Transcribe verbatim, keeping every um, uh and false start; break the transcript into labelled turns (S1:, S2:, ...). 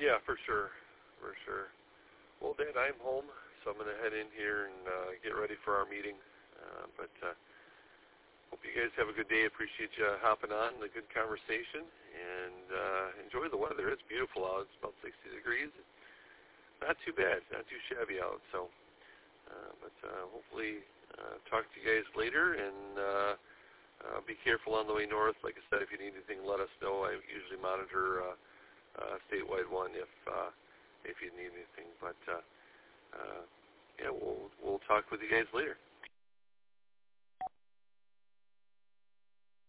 S1: Yeah, for sure, for sure. Well, Dad, I'm home, so I'm going to head in here and uh, get ready for our meeting. Uh, but uh, hope you guys have a good day. Appreciate you hopping on, the good conversation, and uh, enjoy the weather. It's beautiful out. It's about sixty degrees. Not too bad, not too shabby out. So, uh, but uh, hopefully uh, talk to you guys later, and uh, uh, be careful on the way north. Like I said, if you need anything, let us know. I usually monitor uh, uh, statewide one if uh, if you need anything. But uh, uh, yeah, we'll we'll talk with you guys later.